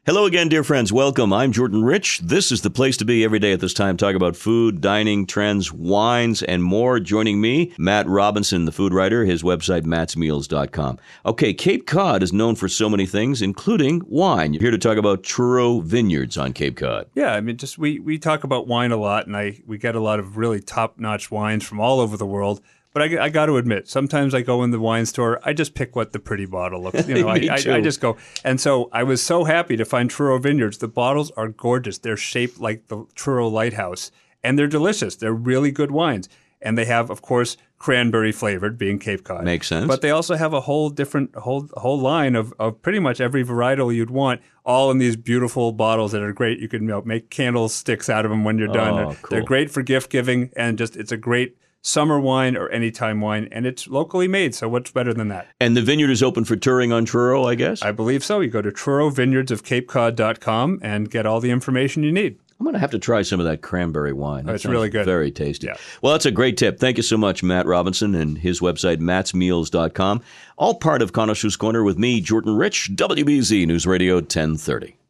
Hello again, dear friends. Welcome. I'm Jordan Rich. This is the place to be every day at this time. Talk about food, dining, trends, wines, and more. Joining me, Matt Robinson, the food writer. His website, mattsmeals.com. Okay, Cape Cod is known for so many things, including wine. You're here to talk about Truro Vineyards on Cape Cod. Yeah, I mean, just we talk about wine a lot, and we get a lot of really top-notch wines from all over the world. But I got to admit, sometimes I go in the wine store, I just pick what the pretty bottle looks. I just go. And so I was so happy to find Truro Vineyards. The bottles are gorgeous. They're shaped like the Truro Lighthouse, and they're delicious. They're really good wines. And they have, of course, cranberry flavored, being Cape Cod. Makes sense. But they also have a whole line of pretty much every varietal you'd want, all in these beautiful bottles that are great. You can make candlesticks out of them when you're done. Cool. They're great for gift giving, and it's a great summer wine or anytime wine, and it's locally made, so what's better than that? And the vineyard is open for touring on Truro, I guess? I believe so. You go to TruroVineyardsOfCapeCod.com and get all the information you need. I'm going to have to try some of that cranberry wine. It's really good. Very tasty. Yeah. Well, that's a great tip. Thank you so much, Matt Robinson, and his website, mattsmeals.com. All part of Connoisseur's Corner with me, Jordan Rich, WBZ News Radio 1030.